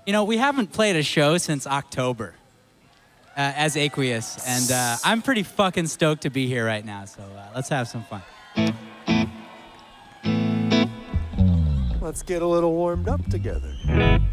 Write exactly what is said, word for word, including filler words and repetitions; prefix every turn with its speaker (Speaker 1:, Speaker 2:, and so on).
Speaker 1: You know, we haven't played a show since October uh, as Aqueous, and uh, I'm pretty fucking stoked to be here right now, so uh, let's have some fun.
Speaker 2: Let's get a little warmed up together.